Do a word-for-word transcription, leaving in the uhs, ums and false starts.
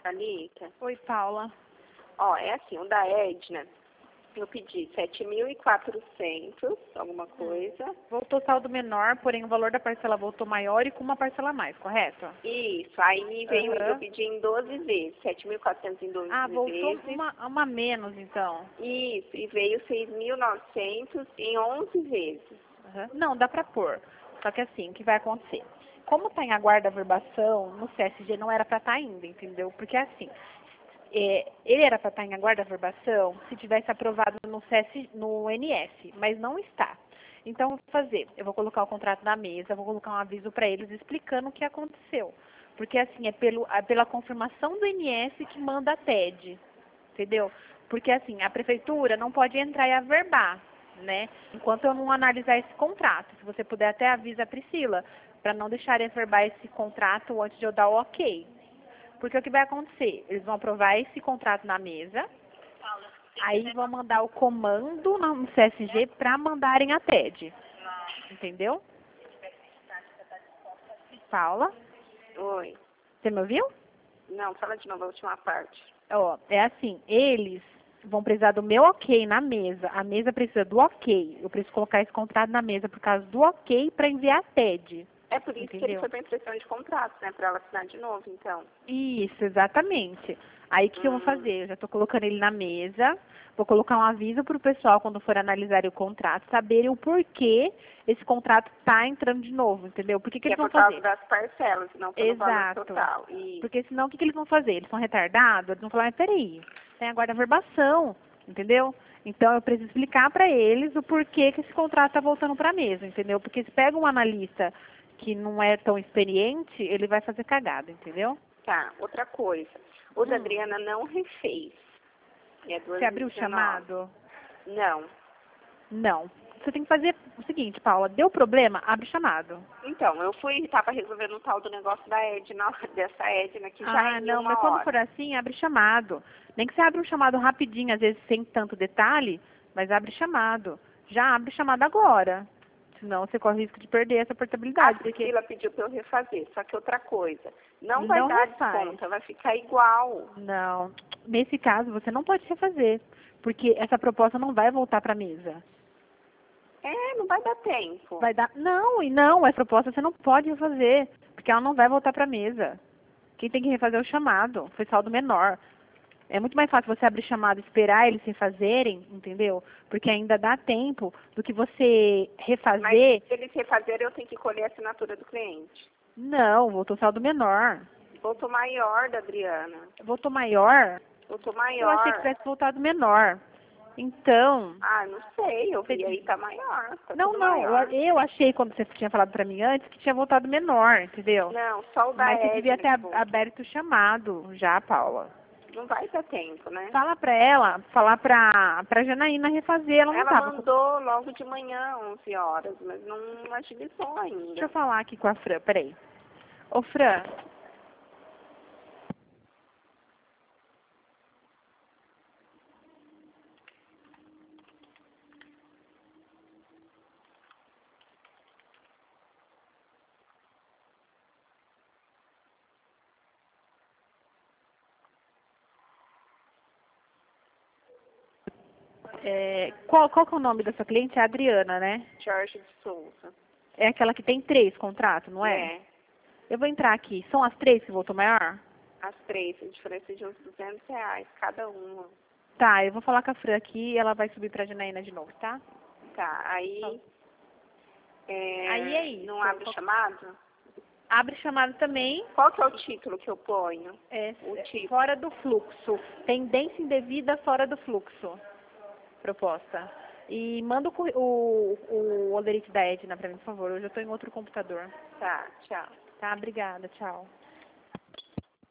Anitta, Oi, Paula. ó, é assim, o da Edna, eu pedi sete mil e quatrocentos, alguma coisa. Voltou saldo menor, porém o valor da parcela voltou maior e com uma parcela a mais, correto? Isso, aí veio, eu Aham. pedi em doze vezes, sete mil e quatrocentos em doze Ah, voltou vezes. uma, uma menos, então. Isso, e veio seis mil e novecentos em onze vezes. Aham. Não, dá pra pôr. Só que assim, o que vai acontecer? Como tá em aguardo a verbação, no C S G não era pra estar ainda, entendeu? Porque assim, é, ele era pra estar em aguardo a verbação se tivesse aprovado no, C S, no N S, mas não está. Então, o que eu vou fazer? Eu vou colocar o contrato na mesa, vou colocar um aviso para eles explicando o que aconteceu. Porque assim, é pelo, é pela confirmação do N S que manda a T E D, entendeu? Porque assim, a prefeitura não pode entrar e averbar, né? Enquanto eu não analisar esse contrato. Se você puder, até avisa a Priscila, para não deixarem averbar esse contrato antes de eu dar o ok. Porque o que vai acontecer? Eles vão aprovar esse contrato na mesa, aí vão mandar o comando no C S G para mandarem a T E D. Entendeu? Paula, Oi. você me ouviu? Não, fala de novo a última parte. Ó, é assim, eles vão precisar do meu ok na mesa. A mesa precisa do ok. Eu preciso colocar esse contrato na mesa por causa do ok para enviar a T E D. É por isso que ele Entendeu? foi para impressão de contrato, né? Para ela assinar de novo, então. Isso, exatamente. Aí o que, que eu vou Hum. fazer? Eu já estou colocando ele na mesa, vou colocar um aviso para o pessoal, quando for analisar o contrato, saberem o porquê esse contrato está entrando de novo, entendeu? Por que, que Que é eles vão por causa fazer? das parcelas, não pelo valor Exato. total. E Porque senão o que, que eles vão fazer? Eles são retardados, eles vão falar, mas peraí, tem agora a verbação, entendeu? Então eu preciso explicar para eles o porquê que esse contrato está voltando para a mesa, entendeu? Porque se pega um analista que não é tão experiente, ele vai fazer cagada, entendeu? tá, outra coisa. O da Hum. Adriana não refez. É Você abriu o dois mil e dezenove. chamado? Não. Não. Você tem que fazer o seguinte, Paula, deu problema, abre chamado. Então, eu fui, tava resolvendo o tal do negócio da Edna, dessa Edna, que já Ah, é em não, uma mas quando hora. for assim, abre chamado. Nem que você abra um chamado rapidinho, às vezes sem tanto detalhe, mas abre chamado. Já abre chamado agora. Senão você corre o risco de perder essa A portabilidade, porque Priscila pediu para eu refazer, só que outra coisa, não vai não dar refaz. desconto, vai ficar igual. Não. Nesse caso, você não pode refazer, porque essa proposta não vai voltar para a mesa. É, não vai dar tempo. Vai dar. Não, e não, essa proposta você não pode refazer, porque ela não vai voltar para a mesa. Quem tem que refazer é o chamado, foi saldo menor. É muito mais fácil você abrir chamado e esperar eles refazerem, entendeu? Porque ainda dá tempo do que você Mas refazer. se eles refazerem, eu tenho que colher a assinatura do cliente. Não, voltou saldo menor. Voltou maior da Adriana. Voltou maior? Voltou Eu achei que maior. tivesse voltado menor. Então, Ah, não sei, eu você vi aí, tá maior. Tá não, tudo não, eu, maior. eu achei quando você tinha falado pra mim antes que tinha voltado menor, entendeu? Não, só o da Mas você devia Edna ter que ab- voltou. aberto o chamado já, Paula. Não vai dar tempo, né? Fala pra ela, falar pra, pra Janaína refazer, ela não Ela tava. mandou logo de manhã, onze horas, mas não agilizou Deixa eu ainda. falar aqui com a Fran, peraí. Ô, Fran, é, qual, qual que é o nome da sua cliente? É a Adriana, né? Jorge de Souza. É aquela que tem três contratos, não é? É, Eu vou entrar aqui. São as três que voltou maior? as três, a diferença de uns duzentos reais cada uma. Tá, eu vou falar com a Fran aqui e ela vai subir pra Janaína de novo, tá? Tá, aí, é, Aí é isso. não abre Qual- chamado? Abre chamado também, Qual que é o título que eu ponho? é, O título. fora do fluxo. Pendência indevida fora do fluxo. Proposta. E manda o, curri- o, o olerite da Edna pra mim, por favor. Hoje eu tô em outro computador. Tá, tchau. Tá? Obrigada. Tchau.